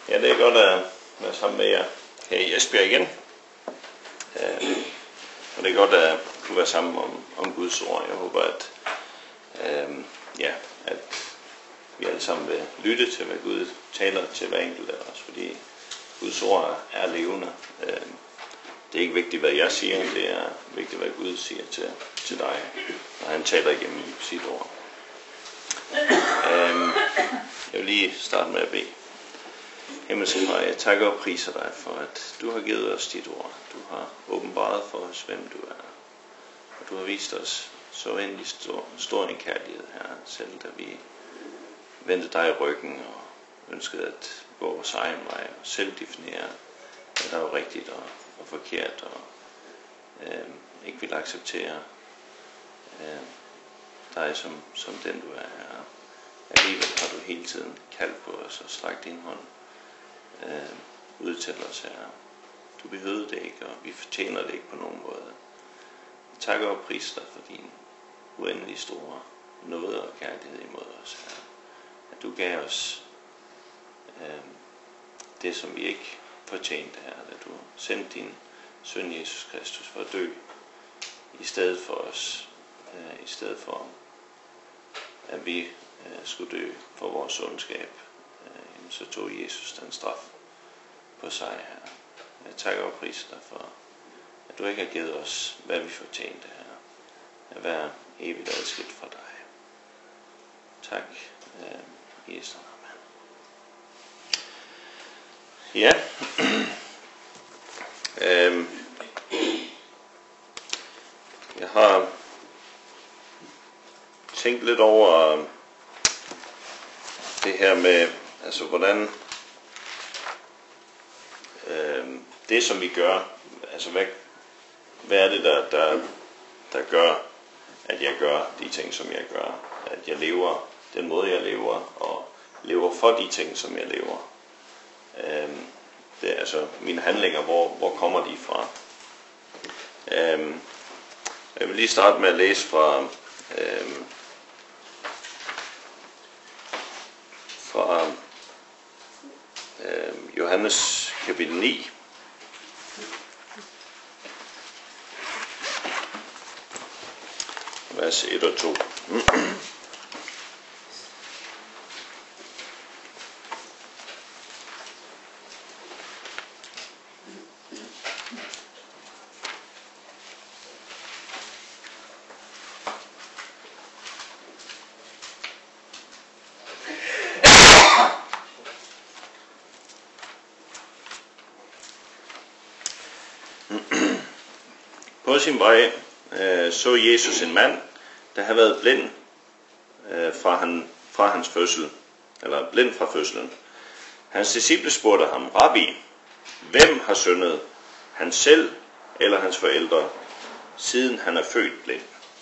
Ja, det er godt at være sammen med jer her i Esbjerg igen. Og det er godt at kunne være sammen om Guds ord. Jeg håber, at vi alle sammen vil lytte til, hvad Gud taler til hver enkelt af os, fordi Guds ord er levende. Det er ikke vigtigt, hvad jeg siger, det er vigtigt, hvad Gud siger til dig, når han taler igennem sit ord. Jeg vil lige starte med at bede. Himmelske Far, jeg takker og priser dig for, at du har givet os dit ord. Du har åbenbaret for os, hvem du er. Og du har vist os så uendelig stor en kærlighed, Herre, selv da vi vendte dig i ryggen og ønskede at gå vores egen vej og selv definere, hvad der var rigtigt og forkert, og ikke vil acceptere dig som den du er, Herre. Alligevel har du hele tiden kaldt på os og strakt din hånd ud til os, Herre. Du behøvede det ikke, og vi fortjener det ikke på nogen måde. Jeg takker og priser dig for din uendelig store nåde og kærlighed imod os, Herre. At du gav os det, som vi ikke fortjente, Herre. At du sendte din søn Jesus Kristus for at dø i stedet for os. I stedet for at vi skulle dø for vores ondskab, så tog Jesus den straf på sig, Herre. Jeg takker og priser dig for, at du ikke har givet os, hvad vi fortjente, Herre. At være evigt adskilt fra dig. Tak, Jesus. Amen. Ja. Jeg har tænkt lidt over det her med, altså hvordan det som vi gør, altså hvad er det der gør, at jeg gør de ting som jeg gør, at jeg lever den måde jeg lever, og lever for de ting som jeg lever. Det er altså mine handlinger, hvor kommer de fra? Jeg vil lige starte med at læse fra Johannes kapitel 9. Vers 1 og 2. På sin vej så Jesus en mand, der havde været blind fra hans fødsel, eller blind fra fødslen. Hans disciple spurgte ham: Rabbi, hvem har syndet, han selv eller hans forældre, siden han er født blind?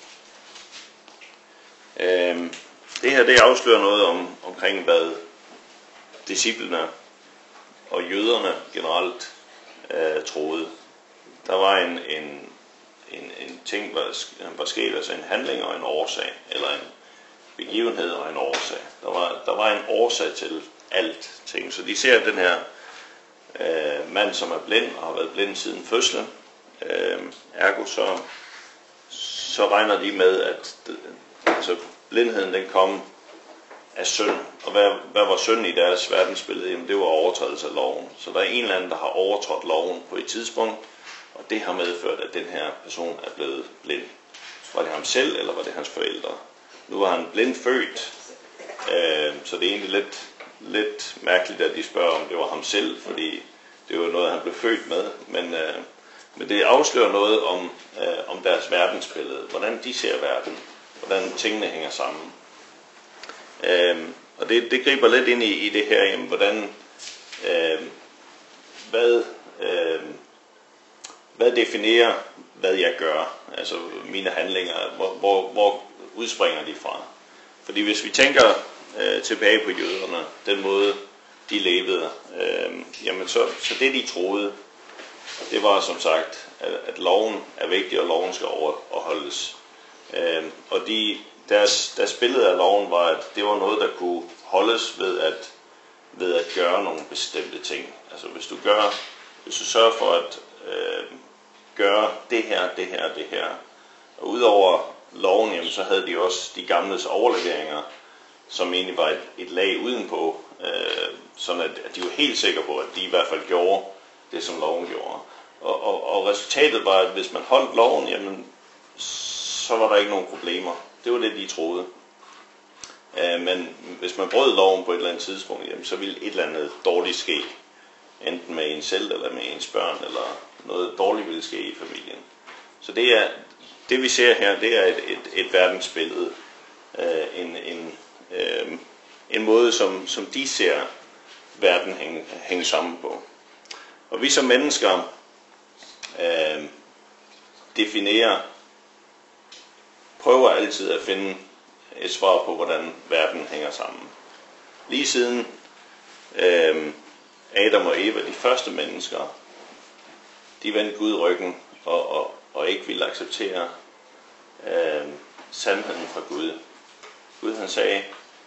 Det her det afslører noget omkring hvad disciplene og jøderne generelt troede. Der var en ting, var sket, altså en handling og en årsag, eller en begivenhed og en årsag. Der var en årsag til alt ting. Så de ser den her mand, som er blind og har været blind siden fødslen. Ergo så regner de med, at altså blindheden den kom af synd. Og hvad var synd i deres verdensbillede? Jamen det var overtrædelse af loven. Så der er en eller anden, der har overtrådt loven på et tidspunkt, og det har medført, at den her person er blevet blind. Var det ham selv, eller var det hans forældre? Nu var han blind født, så det er egentlig lidt mærkeligt, at de spørger, om det var ham selv, fordi det var noget, han blev født med. Men det afslører noget om deres verdensbillede, hvordan de ser verden, hvordan tingene hænger sammen. Og det griber lidt ind i det her, jamen, hvordan, hvad definerer, hvad jeg gør, altså mine handlinger, hvor udspringer de fra? Fordi hvis vi tænker tilbage på jøderne, den måde de levede, jamen så det de troede, det var som sagt, at loven er vigtig, og loven skal overholdes. Og deres billede af loven var, at det var noget, der kunne holdes ved, at ved at gøre nogle bestemte ting. Altså hvis du sørger for at gøre det her, og udover loven, jamen, så havde de også de gamles overleveringer, som egentlig var et lag udenpå, sådan at de var helt sikre på, at de i hvert fald gjorde det, som loven gjorde. Og resultatet var, at hvis man holdt loven, jamen, så var der ikke nogen problemer. Det var det, de troede. Men hvis man brød loven på et eller andet tidspunkt, jamen, så ville et eller andet dårligt ske. Enten med en selv eller med ens børn, eller noget dårligt ville ske i familien. Så det vi ser her, det er et verdensbillede. En måde, som de ser verden hænge sammen på. Og vi som mennesker prøver altid at finde et svar på, hvordan verden hænger sammen. Lige siden Adam og Eva, de første mennesker, de vendte Gud ryggen og ikke ville acceptere sandheden fra Gud. Gud han sagde,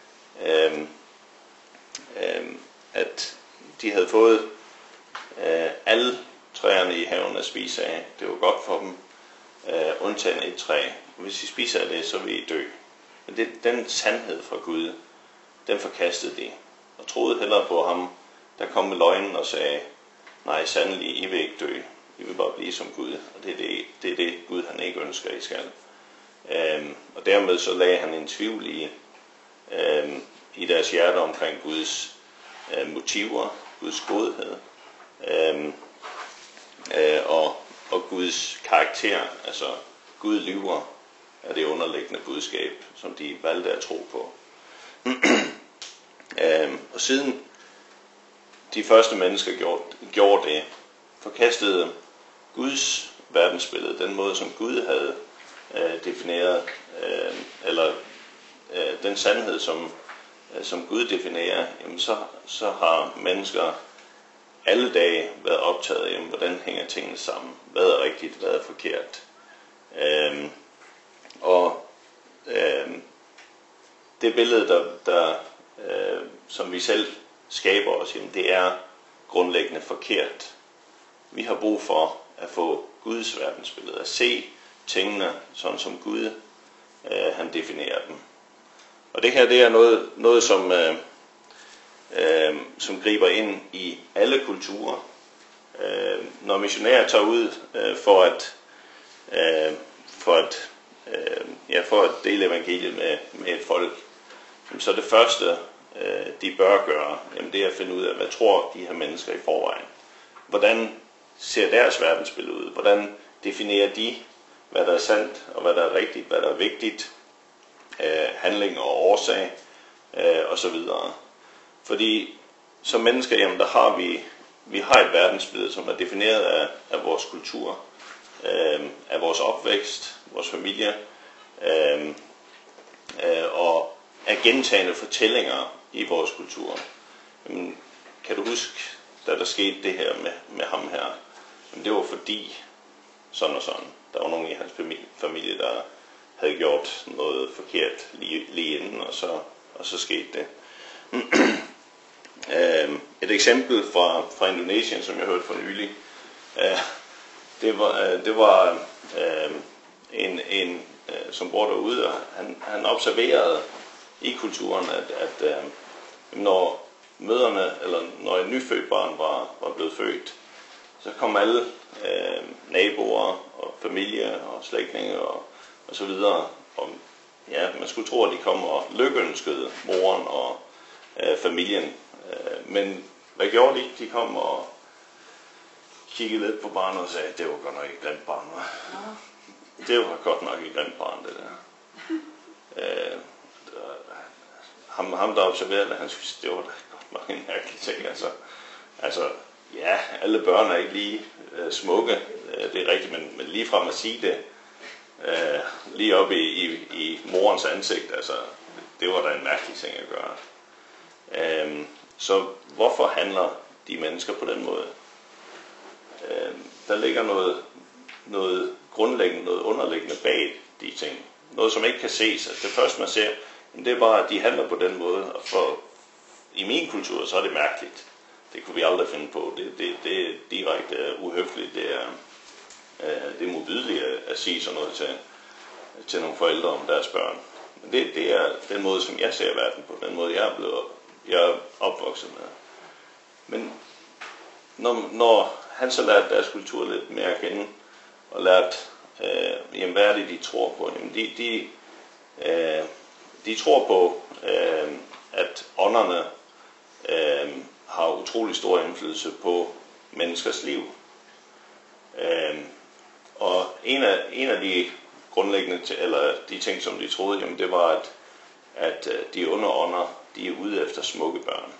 at de havde fået alle træerne i haven at spise af. Det var godt for dem, undtagen et træ. Hvis I spiser af det, så vil I dø. Men den sandhed fra Gud, den forkastede de, og troede hellere på ham, der kom med løgnen og sagde, nej, sandelig, I vil ikke dø. I vil bare blive som Gud, og det er det Gud han ikke ønsker, I skal. Og dermed så lagde han en tvivl i deres hjerte omkring Guds motiver, Guds godhed, og Guds karakter. Altså Gud lyver er det underliggende budskab, som de valgte at tro på. Og siden de første mennesker gjorde det, forkastede Guds verdensbillede, den måde som Gud havde defineret, eller den sandhed som Gud definerer, jamen så har mennesker alle dage været optaget af, hvordan hænger tingene sammen, hvad er rigtigt, hvad er forkert. Det billede, som vi selv skaber os, jamen, det er grundlæggende forkert. Vi har brug for at få Guds verdensbillede, at se tingene sådan som Gud han definerer dem. Og det her, det er noget som griber ind i alle kulturer. Når missionærer tager ud for at dele evangeliet med et folk, så det første de bør gøre, jamen det er at finde ud af, hvad tror de her mennesker i forvejen. Hvordan ser deres verdensbillede ud? Hvordan definerer de, hvad der er sandt og hvad der er rigtigt, hvad der er vigtigt, handling og årsag osv. Fordi som mennesker, jamen der har vi har et verdensbillede, som er defineret af vores kultur, af vores opvækst, vores familie, og af gentagne fortællinger i vores kultur. Jamen, kan du huske, da der skete det her med ham her? Jamen, det var fordi sådan og sådan. Der var nogen i hans familie, der havde gjort noget forkert lige inden, og så skete det. Et eksempel fra Indonesien, som jeg hørte for nylig, det var en som bor derude, og han observerede i kulturen, at når mødrene, eller når et nyfødt barn var blevet født, så kom alle naboer og familie og slægtninge og så videre. Og ja, man skulle tro, at de kom og lykønskede moren og familien. Men hvad gjorde de? De kom og kiggede lidt på barnet og sagde, det var godt nok et grimt barn. Det var godt nok et grimt barn, det der. Ham der observerede, han synes, det var da godt nok en mærkelig ting. Altså, ja, alle børn er ikke lige smukke, det er rigtigt, men lige frem at sige det, lige op i morens ansigt, altså, det var da en mærkelig ting at gøre. Så hvorfor handler de mennesker på den måde? Der ligger noget grundlæggende, noget underliggende bag de ting. Noget, som ikke kan ses. Altså det første, man ser, det er bare, at de handler på den måde, og i min kultur, så er det mærkeligt. Det kunne vi aldrig finde på. Det er direkte uhøfligt. Det er modbydeligt at sige sådan noget til nogle forældre om deres børn. Men det er den måde, som jeg ser verden på. Den måde, jeg er opvokset med. Men når han så lærte deres kultur lidt mere at kende, og lærte, hvad er det, de tror på? Jamen, de tror på, at ånderne har utrolig stor indflydelse på menneskers liv. Og en af de grundlæggende, eller de ting, som de troede, jamen det var, at de onde ånder, de er ude efter smukke børn.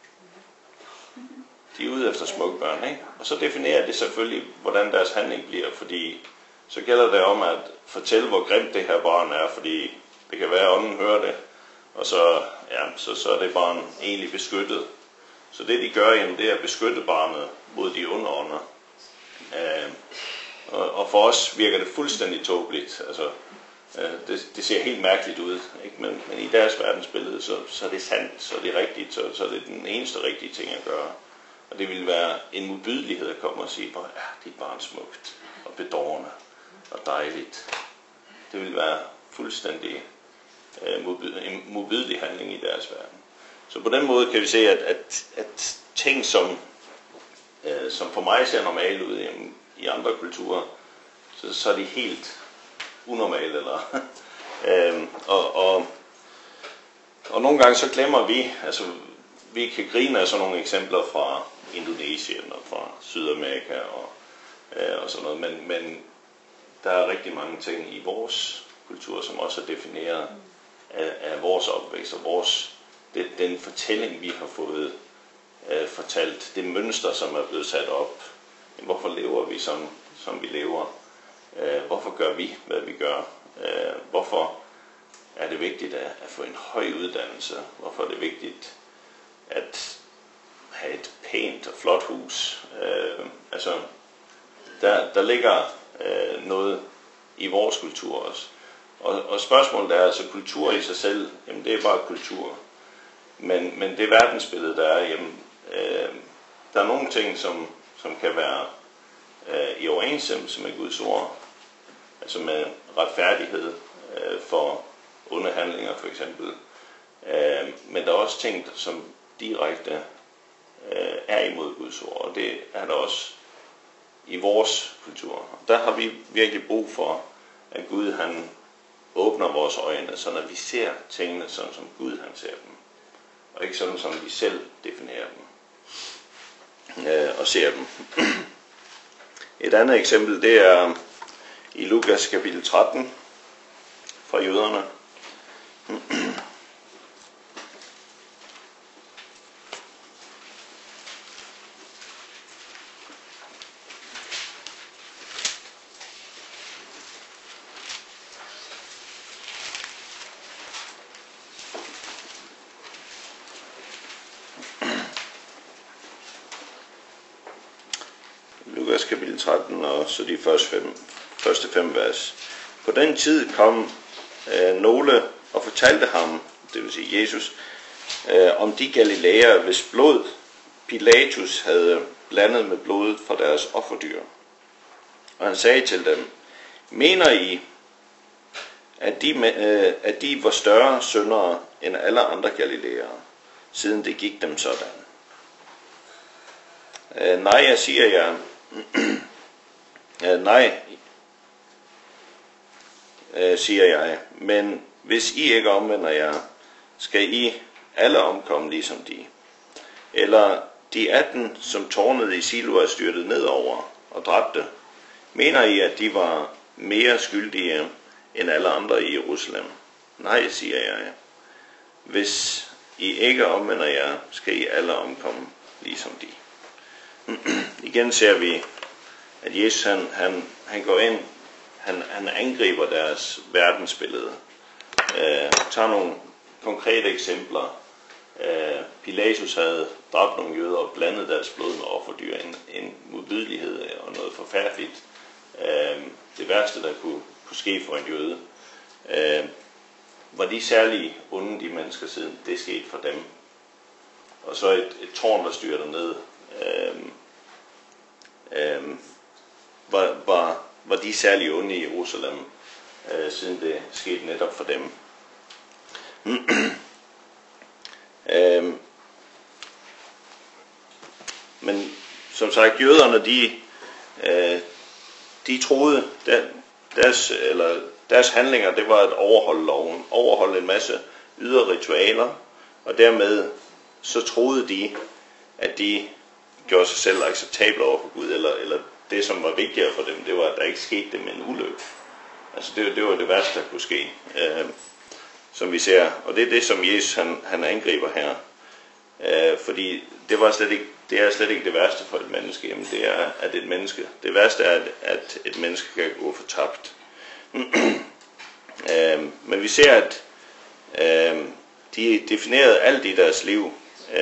De er ude efter smukke børn, ikke? Og så definerer det selvfølgelig, hvordan deres handling bliver, fordi så gælder det om at fortælle, hvor grimt det her barn er, fordi det kan være, at ånden hører det, og så er det barn egentlig beskyttet. Så det de gør, jamen, det er at beskytte barnet mod de onde ånder. Og for os virker det fuldstændig tåbeligt. Altså, det ser helt mærkeligt ud, ikke? Men i deres verdensbillede, så er det sandt, så er det rigtigt, så er det den eneste rigtige ting at gøre. Og det ville være en modbydelighed at komme og sige, hvor er dit barn smukt og bedårende og dejligt. Det ville være fuldstændig en modbydelig handling i deres verden. Så på den måde kan vi se, at ting, som for mig ser normalt ud i andre kulturer, så er de helt unormale. Eller, og nogle gange så glemmer vi, altså vi kan grine af sådan nogle eksempler fra Indonesien og fra Sydamerika og sådan noget, men der er rigtig mange ting i vores kultur, som også er defineret af vores opvækst og den fortælling, vi har fået fortalt, det mønster, som er blevet sat op. Hvorfor lever vi, som vi lever? Hvorfor gør vi, hvad vi gør? Hvorfor er det vigtigt at få en høj uddannelse? Hvorfor er det vigtigt at have et pænt og flot hus? Altså, der ligger noget i vores kultur også. Og spørgsmålet er, altså kultur i sig selv, jamen det er bare kultur. Men det verdensbillede, der er, jamen, der er nogle ting, som kan være i overensstemmelse med Guds ord. Altså med retfærdighed for onde handlinger for eksempel. Men der er også ting, som direkte er imod Guds ord. Og det er der også i vores kultur. Der har vi virkelig brug for, at Gud han åbner vores øjne, så når vi ser tingene sådan, som Gud han ser dem. Og ikke sådan, som vi selv definerer dem og ser dem. Et andet eksempel, det er i Lukas kapitel 13 fra jøderne. Lukas kapitel 13 og så de første fem vers. På den tid kom nogle og fortalte ham, det vil sige Jesus, om de galilæere, hvis blod Pilatus havde blandet med blodet fra deres offerdyr. Og han sagde til dem, mener I, at de var større syndere end alle andre galilæere, siden det gik dem sådan? Nej, jeg siger jer, siger jeg, men hvis I ikke omvender jer, skal I alle omkomme ligesom de. Eller de 18, som tårnede i Siloa styrtede nedover og dræbte, mener I, at de var mere skyldige end alle andre i Jerusalem? Nej, siger jeg. Hvis I ikke omvender jer, skal I alle omkomme ligesom de. Igen ser vi, at Jesus han går ind, han angriber deres verdensbillede. Tager nogle konkrete eksempler. Pilatus havde dræbt nogle jøder og blandet deres blod med offerdyr. En modbydelighed og noget forfærdeligt. Det værste, der kunne ske for en jøde. Var de særlig onde, de mennesker, siden det skete for dem? og så et tårn, der styrter ned, var de særlig onde i Jerusalem, siden det skete netop for dem. Men som sagt, jøderne, de troede, deres handlinger, det var at overholde loven, overholde en masse ydre ritualer, og dermed så troede de, at de gjorde sig selv acceptable over for Gud, eller det, som var vigtigere for dem, det var, at der ikke skete dem en ulykke. Altså det var det værste, der kunne ske, som vi ser, og det er det, som Jesus han angriber her, fordi det er slet ikke det værste for et menneske. Jamen, det er, at et menneske, det værste er, at et menneske kan gå fortabt. Men vi ser, at de definerede alt i deres liv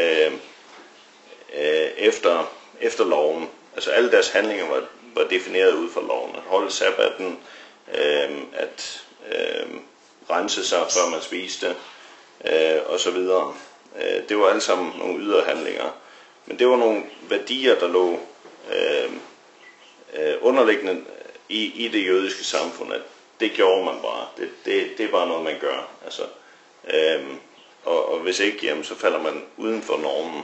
efter loven. Altså alle deres handlinger var defineret ud fra loven. At holde sabbaten, at rense sig, før man spiste, og så videre. Det var alle sammen nogle ydre handlinger. Men det var nogle værdier, der lå underliggende i det jødiske samfund, at det gjorde man bare. Det er bare noget, man gør. Altså, og hvis ikke, jamen, så falder man uden for normen.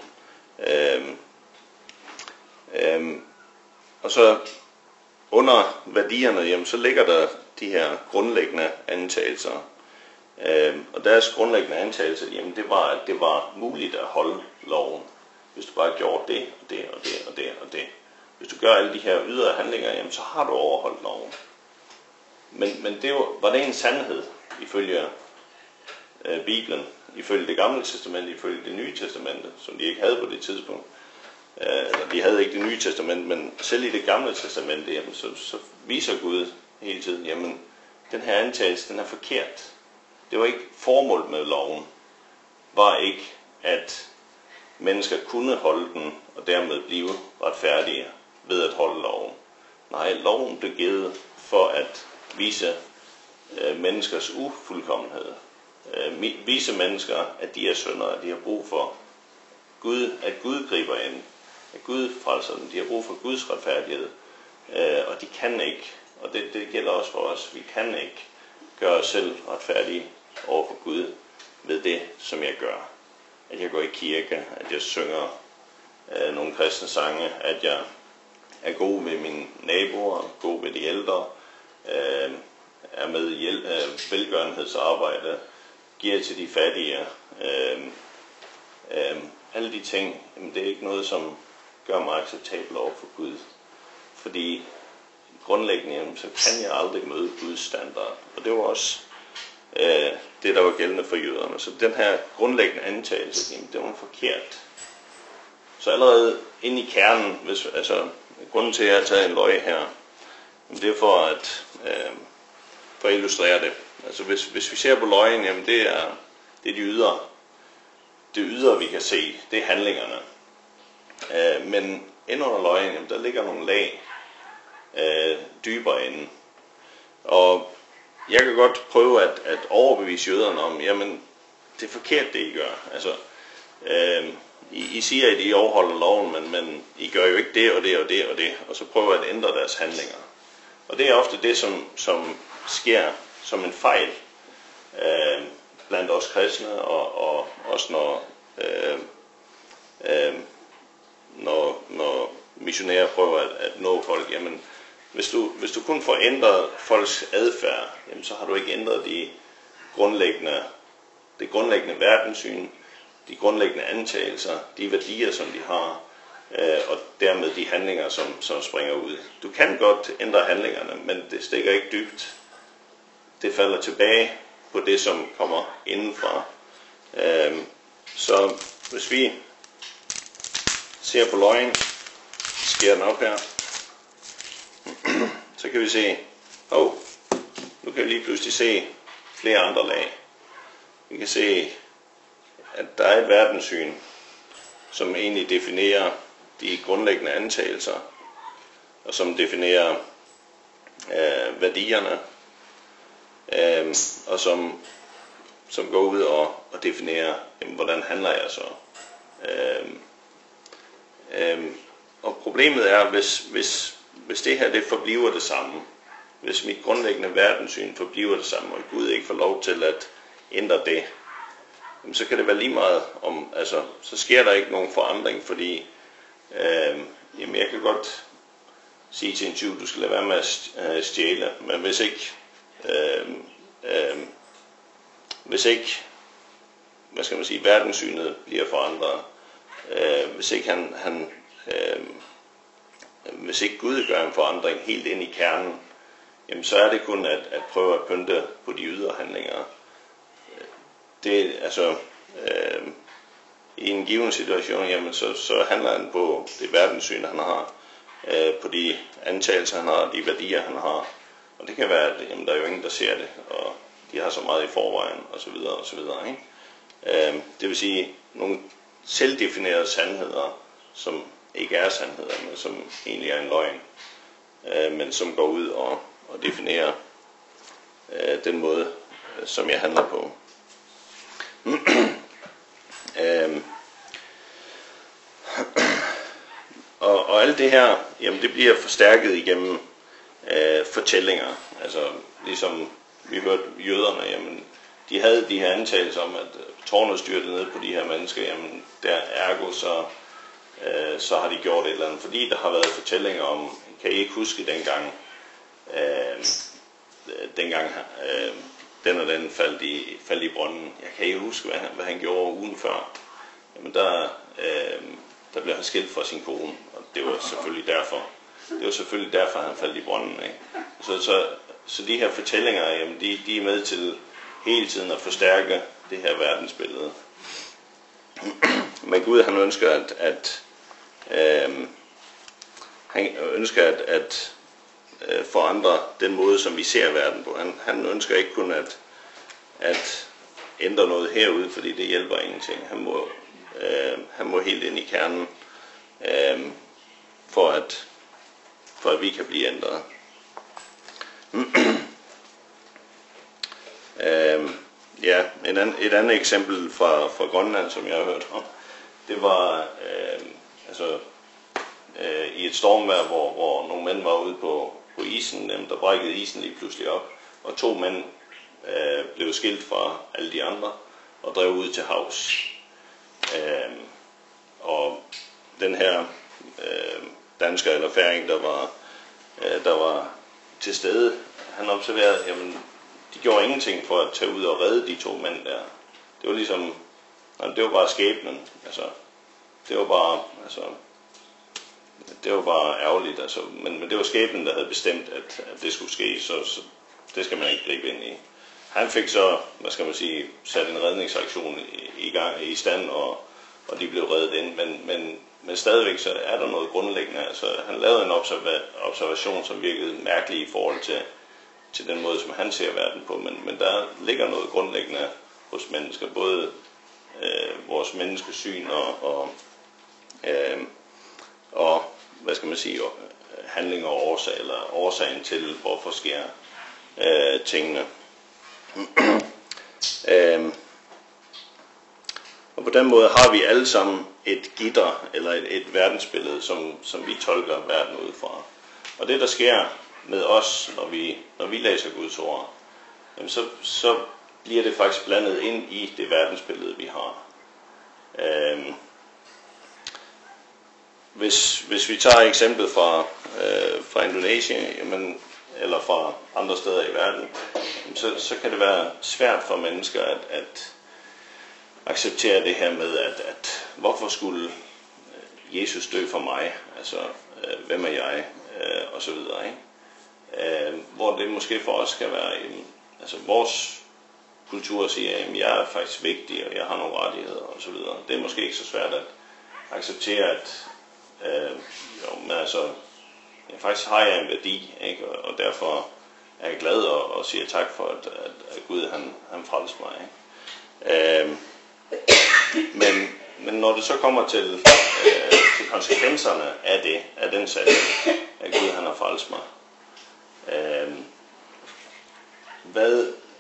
Og så under værdierne, jamen, så ligger der de her grundlæggende antagelser. Og deres grundlæggende antagelse, jamen, det var, at det var muligt at holde loven. Hvis du bare gjorde det, og det, og det, og det, og det. Hvis du gør alle de her ydre handlinger, jamen, så har du overholdt loven. Men var det en sandhed, ifølge Bibelen, ifølge det gamle testamente, ifølge det nye testamente, som de ikke havde på det tidspunkt. Eller de havde ikke det nye testamente, men selv i det gamle testamente, jamen, så viser Gud hele tiden, jamen, den her antagelse, den er forkert. Det var ikke formålet med loven, var ikke, at mennesker kunne holde den, og dermed blive retfærdige ved at holde loven. Nej, loven blev givet for at vise menneskers ufuldkommenhed. Vise mennesker, at de er syndere, at de har brug for Gud, at Gud griber ind, at Gud frelser dem, de har brug for Guds retfærdighed, og de kan ikke, og det gælder også for os, vi kan ikke gøre os selv retfærdige over for Gud ved det, som jeg gør. At jeg går i kirke, at jeg synger nogle kristne sange, at jeg er god ved mine naboer, god ved de ældre, er med i velgørenhedsarbejde, giver til de fattige. Alle de ting, jamen, det er ikke noget, som gør mig acceptabel over for Gud. Fordi grundlæggende, jamen, så kan jeg aldrig møde Guds standard. Og det var også det, der var gældende for jøderne. Så den her grundlæggende antagelse, jamen, det var forkert. Så allerede inde i kernen, grunden til, at jeg har taget en løg her, det er for at illustrere det. Altså hvis vi ser på løgene, jamen det er de ydre. Det ydre, vi kan se, det er handlingerne. Men ind under løgene, jamen, der ligger nogle lag dybere inde. Og jeg kan godt prøve at overbevise jøderne om, jamen det er forkert, det I gør. Altså, I siger, at I overholder loven, men I gør jo ikke det og det og det og det, og så prøver at ændre deres handlinger. Og det er ofte det, som sker som en fejl blandt os kristne, og også når missionærer prøver at nå folk. Jamen, hvis du kun får ændret folks adfærd, jamen, så har du ikke ændret det grundlæggende verdenssyn, de grundlæggende antagelser, de værdier, som de har, og dermed de handlinger, som springer ud. Du kan godt ændre handlingerne, men det stikker ikke dybt. Det falder tilbage på det, som kommer indenfra. Så hvis vi ser på løgn, skærer den op her, så kan vi se, nu kan vi lige pludselig se flere andre lag. Vi kan se, at der er et verdenssyn, som egentlig definerer de grundlæggende antagelser, og som definerer værdierne, og som går ud og definerer, jamen, hvordan handler jeg så? Og problemet er, hvis det her det forbliver det samme, hvis mit grundlæggende verdenssyn forbliver det samme, og Gud ikke får lov til at ændre det, så kan det være lige meget om, altså, så sker der ikke nogen forandring, fordi jeg kan godt sige til en tyv, du skal lade være med at stjæle, men hvis ikke, hvad skal man sige, verdenssynet bliver forandret, hvis ikke Gud gør en forandring helt ind i kernen, jamen så er det kun at prøve at pynte på de ydre handlinger. Det altså i en given situation, jamen så handler han på det verdenssyn han har, på de antagelser han har, de værdier han har, og det kan være at jamen, der er jo ingen der ser det, og de har så meget i forvejen og så videre og så videre, ikke? Det vil sige nogle selvdefinerede sandheder, som ikke er sandheder, men som egentlig er en løgn, men som går ud og definerer den måde, som jeg handler på. Og alt det her, jamen det bliver forstærket igennem fortællinger. Altså ligesom vi hørte jøderne, jamen de havde de her antagelser om, at tårnet styrtede ned på de her mennesker, jamen der ergo så har de gjort et eller andet. Fordi der har været fortællinger om, kan I ikke huske dengang den og den faldt i brønden. Jeg kan ikke huske, hvad han gjorde ugen før. Jamen der blev han skilt fra sin kone, og det var selvfølgelig derfor, han faldt i brønden. Ikke? Så de her fortællinger, jamen de er med til hele tiden at forstærke det her verdensbillede. Men Gud han ønsker at forandre den måde, som vi ser verden på. Han ønsker ikke kun at ændre noget herude, fordi det hjælper ingenting. Han må helt ind i kernen, for at vi kan blive ændret. Et andet eksempel fra Grønland, som jeg har hørt om, det var i et stormvejr, hvor nogle mænd var ude på isen, der brækkede isen lige pludselig op, og 2 mænd blev skilt fra alle de andre og drev ud til havs. Og den her dansker eller færing, der var til stede, han observerede, jamen de gjorde ingenting for at tage ud og redde de 2 mænd der. Det var ligesom, det var bare skæbnen. Altså, det var bare ærgerligt. Altså, men det var skæbnen, der havde bestemt, at det skulle ske, så det skal man ikke gribe ind i. Han fik så, sat en redningsaktion i stand, og de blev reddet ind, men stadigvæk så er der noget grundlæggende. Altså, han lavede en observation, som virkede mærkelig i forhold til den måde, som han ser verden på, men der ligger noget grundlæggende hos mennesker, både vores menneskesyn og handling og årsag, eller årsagen til, hvorfor sker tingene. Og på den måde har vi alle sammen et gitter, eller et verdensbillede, som vi tolker verden ud fra. Og det, der sker med os, når vi læser Guds ord, jamen så bliver det faktisk blandet ind i det verdensbillede, vi har. Hvis vi tager eksemplet fra Indonesien, jamen, eller fra andre steder i verden, så kan det være svært for mennesker at acceptere det her med, at hvorfor skulle Jesus dø for mig? Altså, hvem er jeg? Og så videre, ikke? Hvor det måske for os kan være, vores kultur siger, at jeg er faktisk vigtig, og jeg har nogle rettigheder, og så videre. Det er måske ikke så svært at acceptere, at faktisk har jeg en værdi, ikke? Og derfor er jeg glad og siger tak for, at Gud han frelste mig, ikke? Men når det så kommer til konsekvenserne af den sag, at Gud han har frelst mig,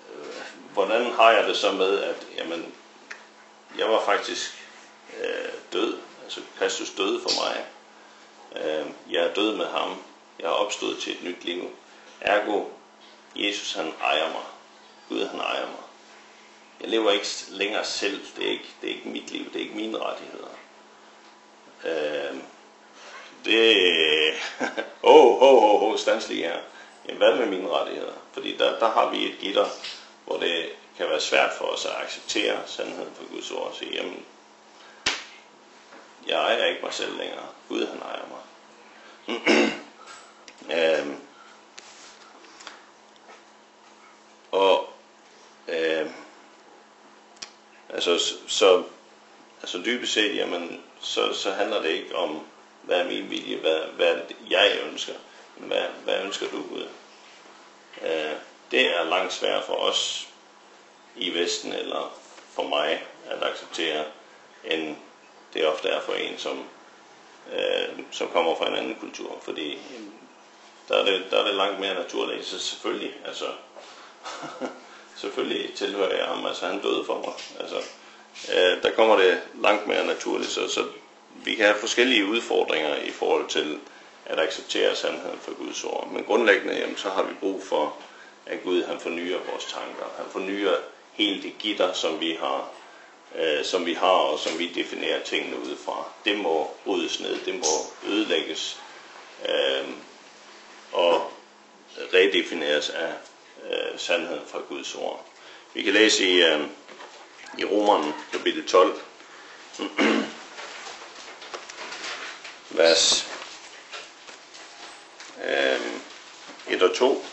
hvordan har jeg det så med, at jamen, jeg var faktisk død. Altså Kristus døde for mig. Jeg er død med ham. Jeg er opstået til et nyt liv. Ergo, Jesus han ejer mig. Gud han ejer mig. Jeg lever ikke længere selv. Det er ikke mit liv. Det er ikke mine rettigheder. Stands lige her. Jamen, hvad med mine rettigheder? Fordi der har vi et gitter, hvor det kan være svært for os at acceptere sandheden for Guds ord og sige, jamen, jeg ejer ikke mig selv længere. Gud han ejer mig. Altså dybest set, jamen, så handler det ikke om, hvad er min vilje, hvad er det, jeg ønsker, men hvad ønsker du, Gud? Det er langt sværere for os i Vesten, eller for mig, at acceptere, end det ofte er for en, som kommer fra en anden kultur, fordi der er det langt mere naturligt, så selvfølgelig, altså, selvfølgelig tilhører jeg ham, altså han døde for mig, altså, der kommer det langt mere naturligt, så vi kan have forskellige udfordringer i forhold til at acceptere sandheden for Guds ord, men grundlæggende, jamen, så har vi brug for, at Gud han fornyer vores tanker, han fornyer hele det gitter, som vi har, og som vi definerer tingene ud fra. Det må brydes ned, det må ødelægges og redefineres af sandheden fra Guds ord. Vi kan læse i Romerne kapitel 12, vers 1 og 2.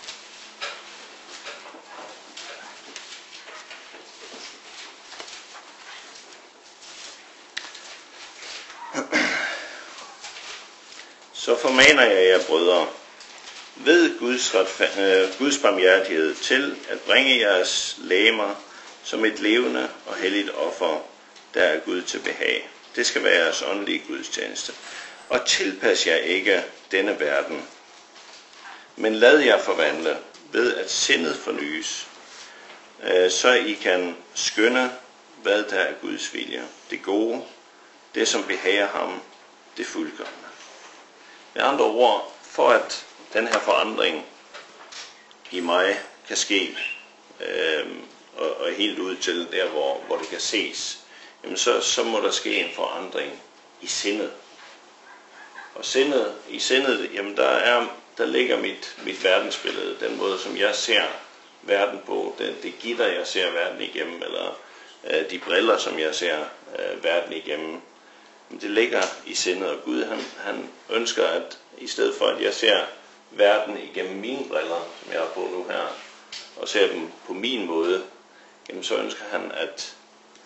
Så formaner jeg jer, brødre, ved Guds barmhjertighed til at bringe jeres legemer som et levende og helligt offer, der er Gud til behag. Det skal være jeres åndelige gudstjeneste. Og tilpas jer ikke denne verden, men lad jer forvandle ved at sindet fornyes, så I kan skønne, hvad der er Guds vilje, det gode, det som behager ham, det fuldkomne. Med andre ord, for at den her forandring i mig kan ske, og helt ud til der, hvor det kan ses, jamen så må der ske en forandring i sindet. Og i sindet, jamen der ligger mit verdensbillede, den måde, som jeg ser verden på, det gitter, jeg ser verden igennem, eller de briller, som jeg ser verden igennem. Det ligger i sindet, og Gud han ønsker, at i stedet for at jeg ser verden igennem mine briller, som jeg har på nu her, og ser dem på min måde, jamen så ønsker han, at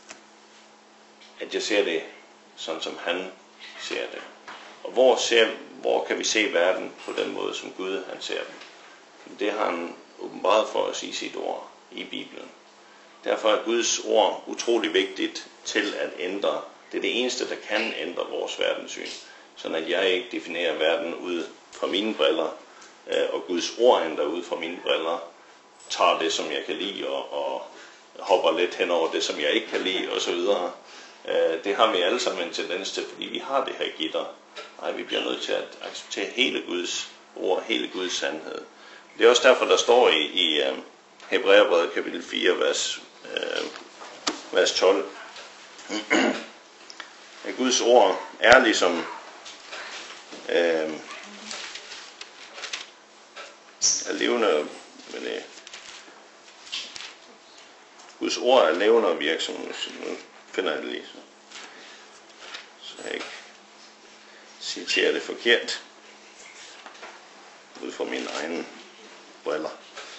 jeg ser det sådan, som han ser det. Og hvor kan vi se verden på den måde, som Gud han ser den? Det har han åbenbart for os i sit ord i Bibelen. Derfor er Guds ord utrolig vigtigt til at ændre. Det er det eneste, der kan ændre vores verdenssyn. Sådan at jeg ikke definerer verden ud fra mine briller, og Guds ord ændrer ud fra mine briller, tager det, som jeg kan lide, og hopper lidt hen over det, som jeg ikke kan lide, osv. Det har vi alle sammen en tendens til, fordi vi har det her gitter. Nej, vi bliver nødt til at acceptere hele Guds ord, hele Guds sandhed. Det er også derfor, der står i Hebræerbrevet kapitel 4, vers 12. At Guds ord er ligesom er levende, Guds ord er levende og virksom. Nu finder jeg det lige, så jeg ikke citerer det forkert ud fra mine egne briller.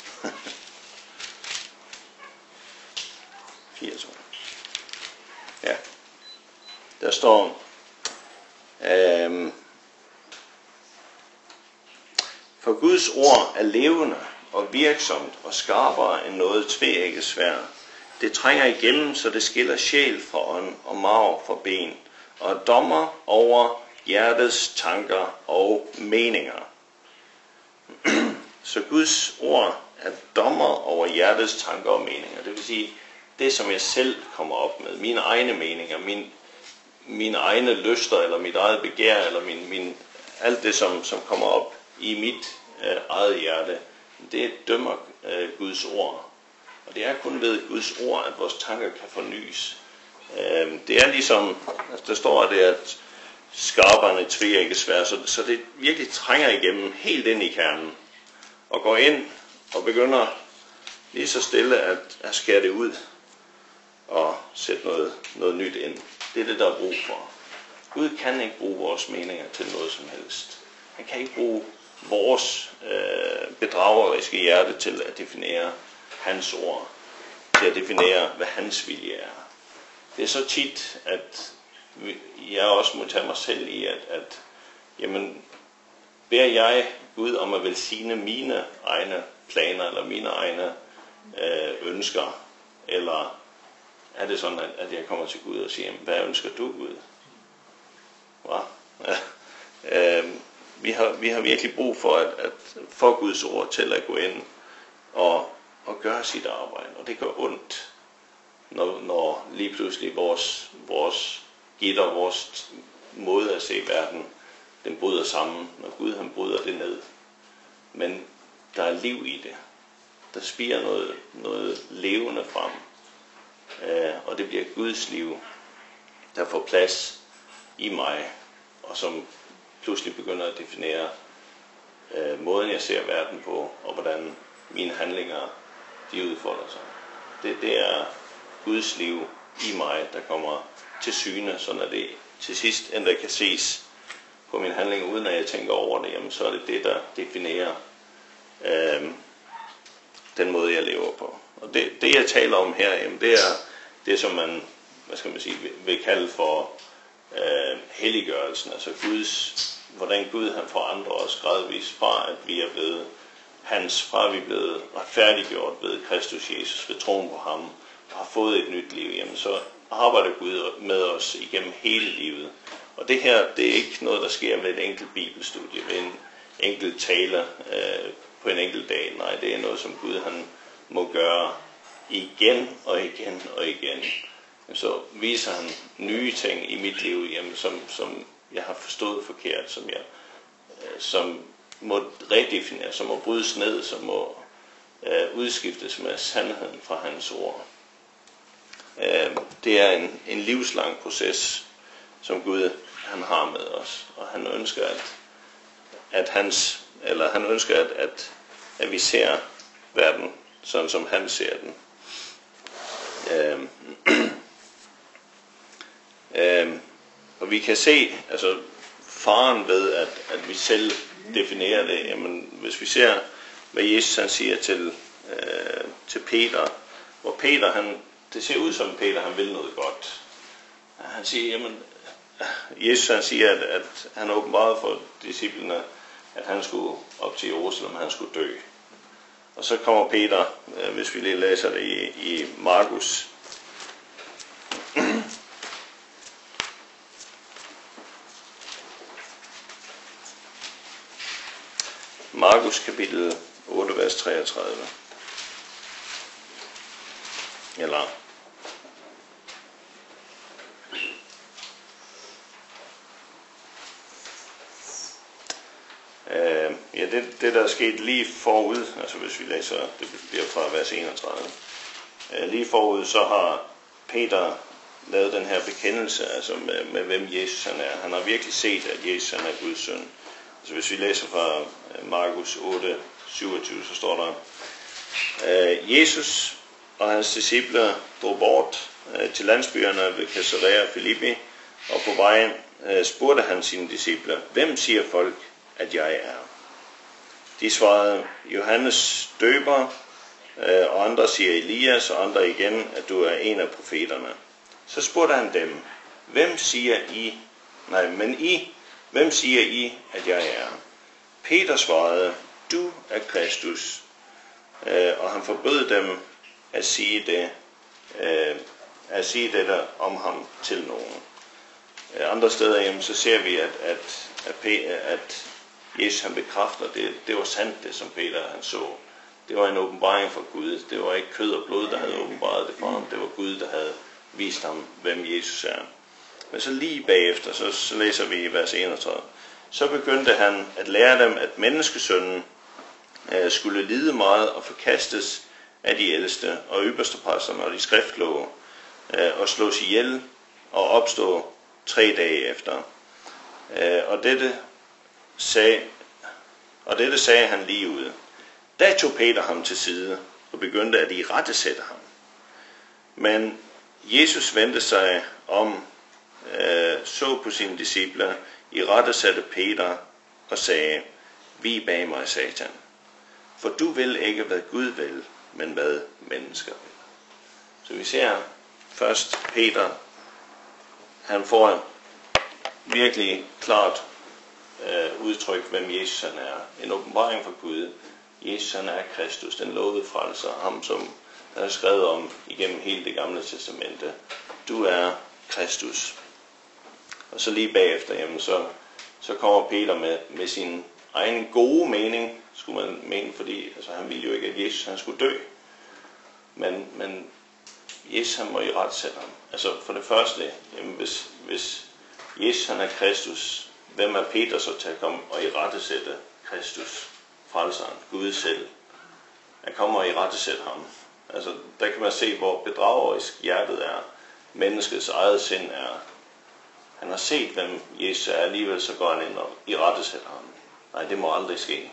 80 år. Ja. Der står for Guds ord er levende og virksomt og skarpere end noget tveægget sværd. Det trænger igennem, så det skiller sjæl fra ånd og marv fra ben, og dommer over hjertets tanker og meninger. Så Guds ord er dommer over hjertets tanker og meninger. Det vil sige, det som jeg selv kommer op med, mine egne meninger, mine egne lyster, eller mit eget begær, eller alt det, som kommer op i mit eget hjerte, det dømmer Guds ord. Og det er kun ved Guds ord, at vores tanker kan fornyes. Det er ligesom, altså der står det, at skarperne tveægget sværd, så det virkelig trænger igennem helt ind i kernen, og går ind og begynder lige så stille at skære det ud, og sætte noget nyt ind. Det er det, der er brug for. Gud kan ikke bruge vores meninger til noget som helst. Han kan ikke bruge vores bedrageriske hjerte til at definere hans ord, til at definere, hvad hans vilje er. Det er så tit, at jeg også må tage mig selv i, at jamen, beder jeg Gud om at velsigne mine egne planer, eller mine egne ønsker, eller er det sådan, at jeg kommer til Gud og siger, hvad ønsker du, Gud? Ja. Vi har virkelig brug for at få Guds ord til at gå ind og gøre sit arbejde, og det gør ondt, når lige pludselig vores gitter, vores måde at se verden, den bryder sammen, når Gud han bryder det ned. Men der er liv i det. Der spiger noget levende frem. Og det bliver Guds liv, der får plads i mig, og som pludselig begynder at definere måden jeg ser verden på, og hvordan mine handlinger de udfolder sig. Det er Guds liv i mig, der kommer til syne, sådan at det til sidst endda kan ses på mine handlinger, uden at jeg tænker over det, jamen så er det det, der definerer den måde, jeg lever på. Og det jeg taler om her, jamen, det er det, som man, vil kalde for helliggørelsen, altså hvordan Gud han forandrer os gradvist fra, at vi er blevet fra at vi er blevet retfærdiggjort ved Kristus Jesus, ved troen på ham, og har fået et nyt liv, jamen så arbejder Gud med os igennem hele livet. Og det her, det er ikke noget, der sker med et enkelt bibelstudie, ved en enkelt tale på en enkelt dag. Nej, det er noget, som Gud han må gøre igen og igen og igen. Så viser han nye ting i mit liv, jamen, som jeg har forstået forkert, som må redefineres, som må brydes ned, som må udskiftes med sandheden fra hans ord. Det er en livslang proces, som Gud han har med os, og han ønsker at vi ser verden sådan som han ser den. Og vi kan se altså faren ved at vi selv definerer det. Jamen, hvis vi ser hvad Jesus han siger til Peter, hvor Peter det ser ud som Peter han vil noget godt. Han siger, jamen, Jesus han siger at han åbenbarede for disciplene, at han skulle op til Jerusalem, han skulle dø. Og så kommer Peter, hvis vi lige læser det i Markus. Markus kapitel 8, vers 33. Eller det der er sket lige forud, altså hvis vi læser, det bliver fra vers 31. Lige forud, så har Peter lavet den her bekendelse, altså med hvem Jesus han er. Han har virkelig set, at Jesus han er Guds søn. Altså hvis vi læser fra Markus 8, 27, så står der, Jesus og hans disciple drog bort til landsbyerne ved Caesarea Philippi, og på vejen spurgte han sine disciple, hvem siger folk, at jeg er? De svarede, Johannes døber, og andre siger Elias, og andre igen, at du er en af profeterne. Så spurgte han dem, hvem siger I, at jeg er? Peter svarede, du er Kristus, og han forbød dem at sige dette om ham til nogen. Andre steder jamen, så ser vi, at Jesus han bekræfter, det var sandt det, som Peter han så. Det var en åbenbaring fra Gud. Det var ikke kød og blod, der havde åbenbaret det for ham. Det var Gud, der havde vist ham, hvem Jesus er. Men så lige bagefter, så læser vi i vers 31. Så begyndte han at lære dem, at menneskesønnen skulle lide meget og forkastes af de ældste og ypperstepræsterne og de skriftkloge, og slås ihjel og opstå 3 dage efter. Og dette sagde han lige ud. Da tog Peter ham til side og begyndte at irettesætte ham. Men Jesus vendte sig om, så på sine disciple, irettesatte Peter og sagde, vig bag mig, Satan, for du vil ikke, hvad Gud vil, men hvad mennesker vil. Så vi ser først Peter, han får virkelig klart udtryk, hvem Jesus han er. En åbenbaring fra Gud. Jesus han er Kristus, den lovede frelser, ham som der er skrevet om igennem hele det gamle testamente. Du er Kristus. Og så lige bagefter, jamen så kommer Peter med sin egen gode mening, skulle man mene, fordi altså, han ville jo ikke, at Jesus han skulle dø. Men Jesus han må irettesætte ham. Altså for det første, jamen, hvis Jesus han er Kristus, hvem er Peter så til at komme og irettesætte Kristus, frelseren, Gud selv? Han kommer og irettesætte ham. Altså der kan man se, hvor bedragerisk hjertet er, menneskets eget sind er. Han har set, hvem Jesus er, alligevel så går han ind og irettesætter ham. Nej, det må aldrig ske.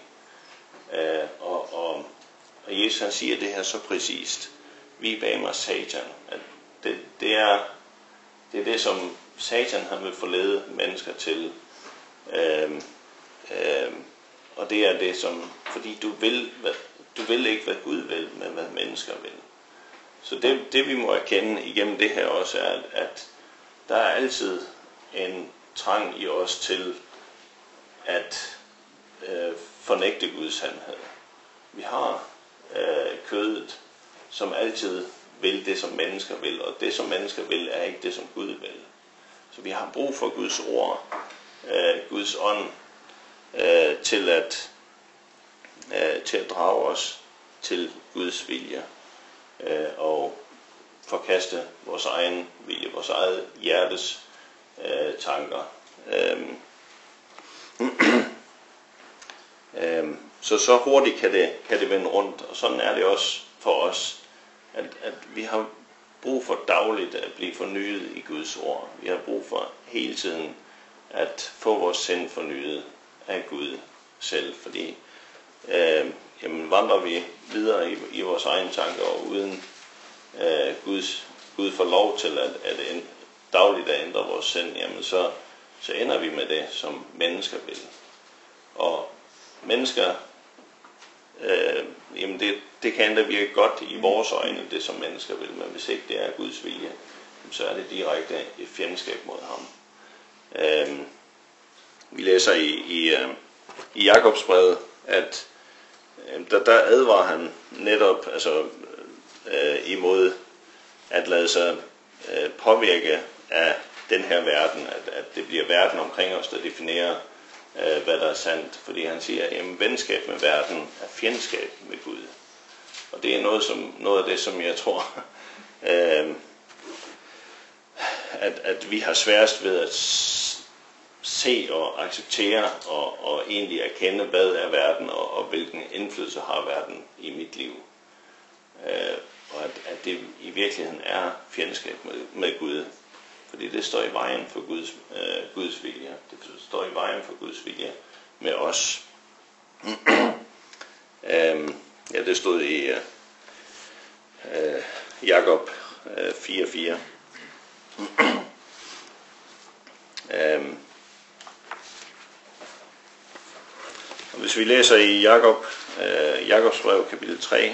Og Jesus han siger det her så præcist. Vi bag mig, Satan. At det er det, som Satan han vil forlede mennesker til. Og det er det, som, fordi du vil ikke, hvad Gud vil, men hvad mennesker vil. Så det vi må erkende igennem det her også, er, at der er altid en trang i os til at fornægte Guds sandhed. Vi har kødet, som altid vil det, som mennesker vil, og det, som mennesker vil, er ikke det, som Gud vil. Så vi har brug for Guds ord, Guds ånd, til at drage os til Guds vilje, og forkaste vores egen vilje, vores eget hjertes tanker. Så hurtigt kan det vende rundt, og sådan er det også for os, at vi har brug for dagligt at blive fornyet i Guds ord. Vi har brug for hele tiden at få vores sind fornyet af Gud selv, fordi vandrer vi videre i vores egne tanker, og uden Gud får lov til at dagligt at ændre vores sind, jamen så ender vi med det, som mennesker vil. Og mennesker, det kan endda virke godt i vores øjne, det som mennesker vil, men hvis ikke det er Guds vilje, så er det direkte et fjendskab mod ham. Vi læser i Jakobsbrevet, at der advarer han netop imod at lade sig påvirke af den her verden, at det bliver verden omkring os, der definerer, hvad der er sandt. Fordi han siger, at venskab med verden er fjendskab med Gud. Og det er noget af det, som jeg tror, at vi har sværest ved at se og acceptere og egentlig erkende, hvad er verden, og hvilken indflydelse har verden i mit liv. Og at det i virkeligheden er fjendskab med Gud. Fordi det står i vejen for Guds vilje. Det står i vejen for Guds vilje med os. Det stod i Jakob 4:4. Og hvis vi læser i Jakobs brev kapitel 3,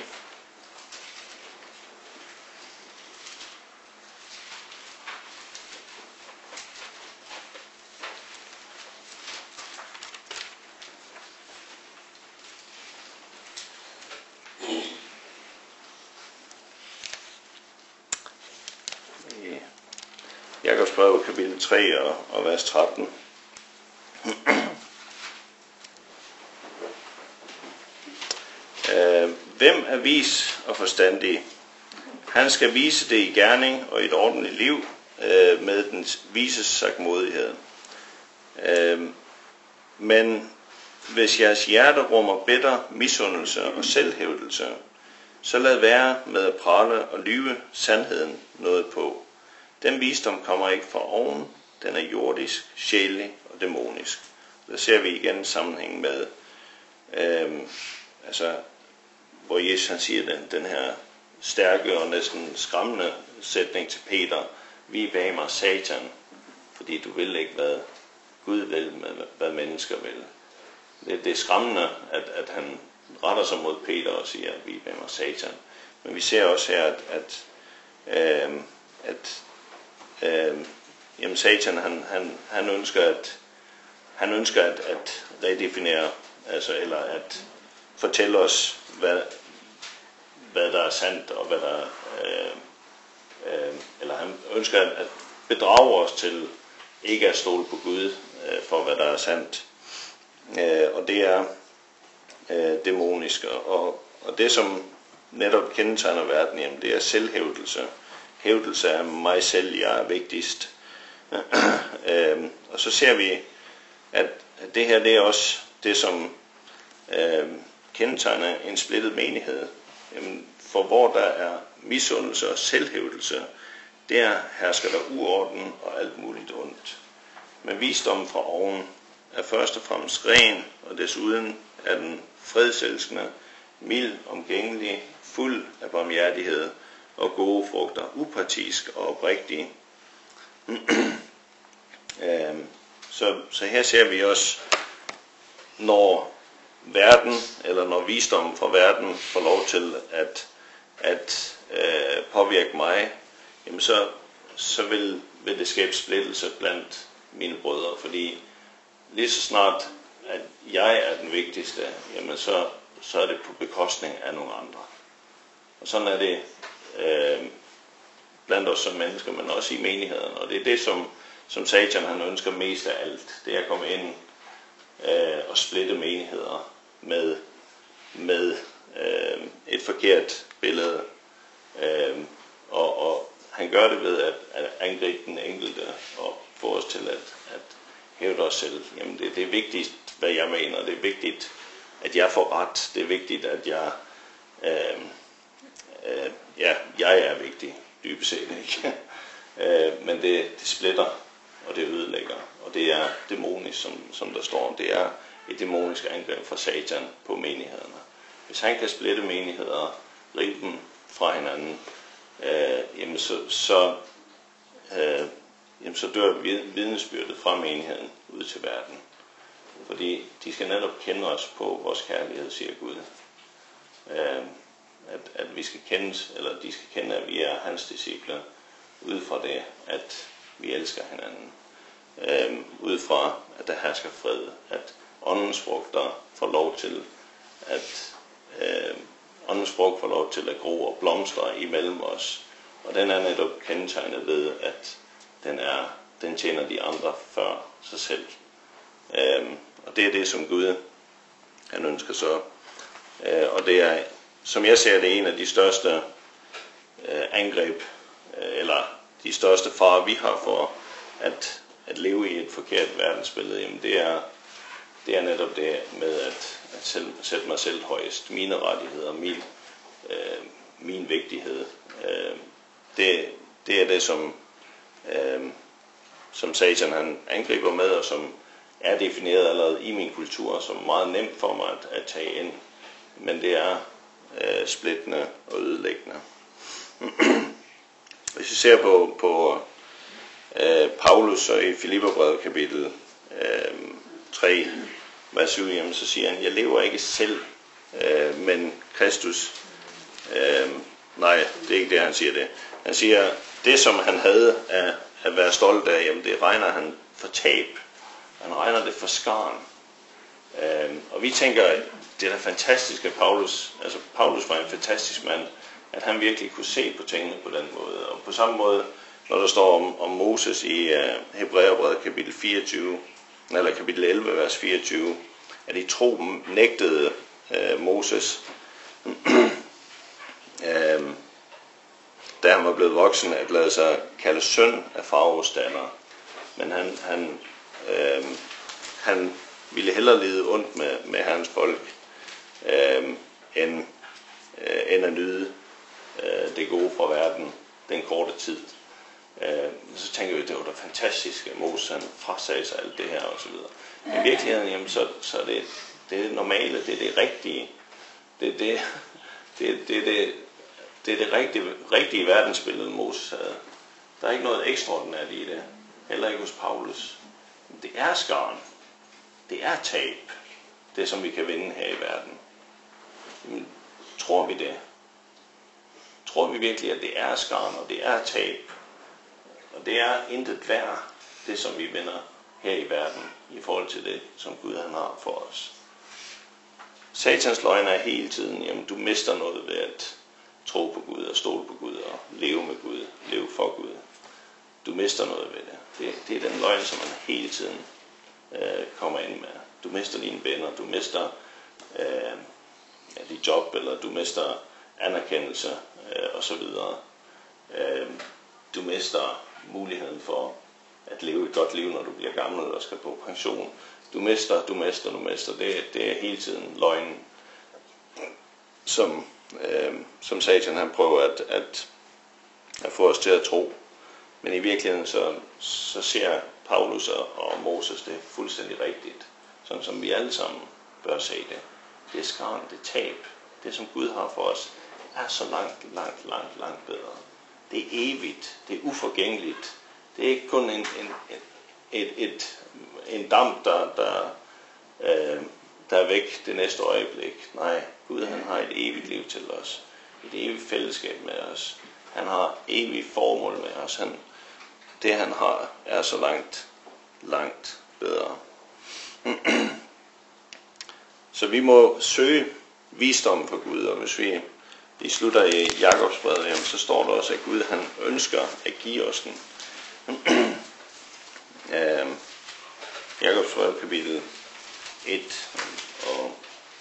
Jakobsbrevet kapitel 3 og vers 13. Hvem er vis og forstandig? Han skal vise det i gerning og i et ordentligt liv, med den vises sagtmodighed. Men hvis jeres hjerte rummer bitter misundelse og selvhævdelse, så lad være med at prale og lyve sandheden noget på. Den visdom kommer ikke fra oven, den er jordisk, sjælelig og dæmonisk. Der ser vi igen sammenhæng med, hvor Jesus han siger den her stærke og næsten skræmmende sætning til Peter: vi bag mig, Satan, fordi du vil ikke, hvad Gud vil, men hvad mennesker vil. Det er skræmmende, at han retter sig mod Peter og siger, at vi bag mig, Satan. Men vi ser også her, at Satan han ønsker at redefinere, eller at fortælle os, hvad der er sandt, og hvad der eller han ønsker at bedrage os til ikke at stole på Gud for hvad der er sandt. Og det er dæmonisk. Og det som netop kendetegner verden, jamen, det er selvhævdelse. Hævdelse af mig selv, jeg er vigtigst. Og så ser vi, at det her, det er også det, som kendetegner en splittet menighed. Jamen, for hvor der er misundelse og selvhævdelse, der hersker der uorden og alt muligt ondt. Men visdommen fra oven er først og fremmest ren, og desuden er den fredselskende, mild, omgængelig, fuld af barmhjertighed og gode frugter, upartisk og oprigtig. Så her ser vi også, når verden, eller når visdommen fra verden får lov til at påvirke mig, jamen så vil det skabe splittelse blandt mine brødre, fordi lige så snart at jeg er den vigtigste, jamen så er det på bekostning af nogle andre. Og sådan er det blandt os som mennesker, men også i menigheden. Og det er det, som Satan han ønsker mest af alt. Det er at komme ind og splitte menigheder med et forkert billede. Og han gør det ved at angribe den enkelte og få os til at hævde os selv. Jamen det er vigtigt, hvad jeg mener. Det er vigtigt, at jeg får ret. Det er vigtigt, at jeg er vigtig, dybest set ikke. Men det splitter, og det ødelægger. Og det er dæmonisk, som der står. Det er et dæmonisk angreb fra Satan på menighederne. Hvis han kan splitte menigheder, rive dem fra hinanden, så dør vidnesbyrdet fra menigheden ud til verden. Fordi de skal netop kende os på vores kærlighed, siger Gud. At vi skal kendes, eller de skal kende, at vi er hans disciple, ud fra det, at vi elsker hinanden. Ud fra, at der hersker fred, at åndens frugter får lov til at gro og blomstre imellem os. Og den er netop kendetegnet ved, at den tjener de andre før sig selv. Og det er det, som Gud han ønsker så. Og det er, som jeg ser det, en af de største angreb, eller de største farer, vi har for at leve i et forkert verdensbillede. Jamen det er netop det med at sætte mig selv højest. Mine rettigheder, min vigtighed. Det er det, som Satan han angriber med, og som er defineret allerede i min kultur som meget nemt for mig at tage ind. Men det er splittende og ødelæggende. Hvis vi ser på Paulus og i Filipperbrevet kapitel 3, vers 7, så siger han, jeg lever ikke selv, men Kristus. Nej, det er ikke det, han siger det. Han siger, det som han havde at være stolt af, jamen det regner han for tab. Han regner det for skarn. Og vi tænker, det er da fantastisk at Paulus var en fantastisk mand, at han virkelig kunne se på tingene på den måde. Og på samme måde, når der står om Moses i Hebræerbrevet kapitel 24, eller kapitel 11, vers 24, at i tro nægtede Moses da han var blevet voksen, at lade sig kalde søn af faraos datter. Men han ville hellere lide ondt med hans folk, end at nyde det gode fra verden den korte tid. Så tænker vi, det var da fantastisk, at Moses han frasagde sig alt det her og så videre. Men i virkeligheden, jamen, så er det det normale, det er det rigtige. Det er det rigtige verdensbillede, Moses havde. Der er ikke noget ekstraordinært i det. Heller ikke hos Paulus. Det er skarn. Det er tab. Det, som vi kan vinde her i verden. Jamen, tror vi det? Tror vi virkelig, at det er skarn, og det er tab? Og det er intet værd, det som vi vinder her i verden, i forhold til det, som Gud han har for os. Satans løgn er hele tiden, jamen du mister noget ved at tro på Gud og stole på Gud og leve med Gud, leve for Gud. Du mister noget ved det. Det er den løgn, som man hele tiden kommer ind med. Du mister dine venner, du mister dit job, eller du mister anerkendelse osv. Du mister muligheden for at leve et godt liv, når du bliver gammel og skal på pension. Du mister. Det er hele tiden løgnen, som Satan han prøver at få os til at tro. Men i virkeligheden så ser Paulus og Moses det fuldstændig rigtigt. Sådan som vi alle sammen bør se det. Det er skarn, det er tab. Det som Gud har for os er så langt bedre. Det er evigt, det er uforgængeligt. Det er ikke kun en damp, der er væk det næste øjeblik. Nej, Gud han har et evigt liv til os. Et evigt fællesskab med os. Han har evigt formål med os. Det han har er så langt bedre. Så vi må søge visdom for Gud, og hvis vi slutter i Jakobsbrevet, så står der også, at Gud han ønsker at give os den. Jakobsbrevet kapitel 1 og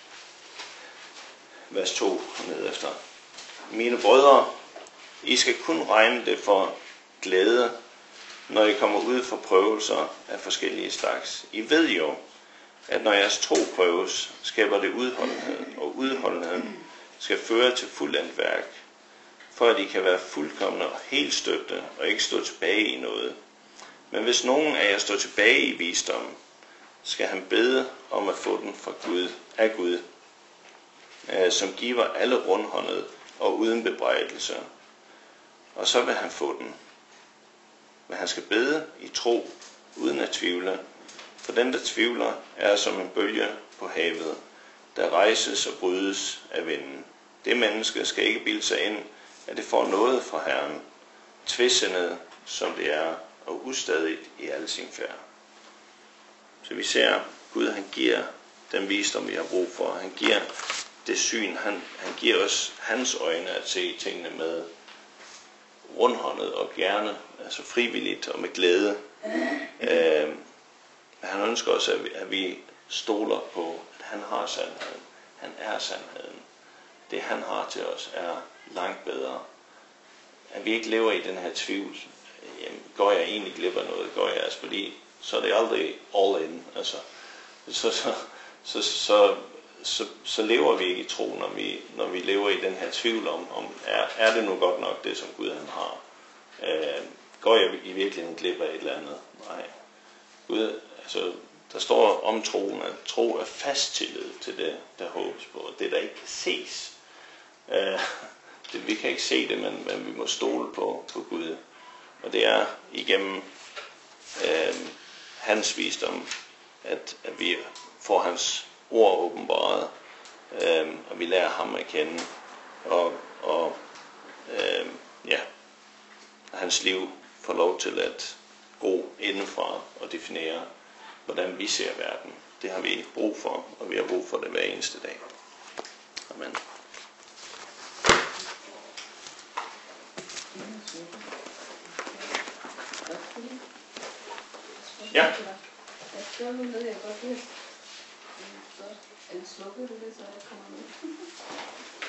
vers 2 og ned efter. Mine brødre, I skal kun regne det for glæde, når I kommer ud for prøvelser af forskellige slags. I ved jo, at når jeres tro prøves, skaber det udholdenhed, og udholdenheden skal føre til fuldendt værk, for at I kan være fuldkomne og helt støbte og ikke stå tilbage i noget. Men hvis nogen af jer står tilbage i visdom, skal han bede om at få den af Gud, som giver alle rundhåndet og uden bebrejdelse. Og så vil han få den. Men han skal bede i tro, uden at tvivle, for den, der tvivler, er som en bølge på havet, der rejses og brydes af vinden. Det menneske skal ikke bilde sig ind, at det får noget fra Herren, tvesindet som det er, og ustadigt i al sin færd. Så vi ser, at Gud han giver den visdom, vi har brug for. Han giver det syn, han giver os hans øjne at se tingene med rundhåndet og gerne, altså frivilligt og med glæde. Han ønsker også, at vi stoler på, at han har sandheden. Han er sandheden. Det han har til os er langt bedre. At vi ikke lever i den her tvivl. Jamen, går jeg egentlig glip af noget? Går jeg fordi så er det aldrig all in. Altså, så lever vi ikke i tro, når vi lever i den her tvivl om er det nu godt nok det, som Gud han har? Går jeg i virkeligheden glip af et eller andet? Nej. Gud, altså, der står om troen, at tro er fast tillid til det, der håbes på. Det, der ikke kan ses. Vi kan ikke se det, men vi må stole på Gud. Og det er igennem hans visdom, at vi får hans ord åbenbaret, og vi lærer ham at kende, og hans liv får lov til at gå indenfra og definere, hvordan vi ser verden. Det har vi brug for, og vi har brug for det hver eneste dag. Amen. Ja. Jeg skriver nu ned, jeg godt ved. Er det slukket, det så jeg kommer med?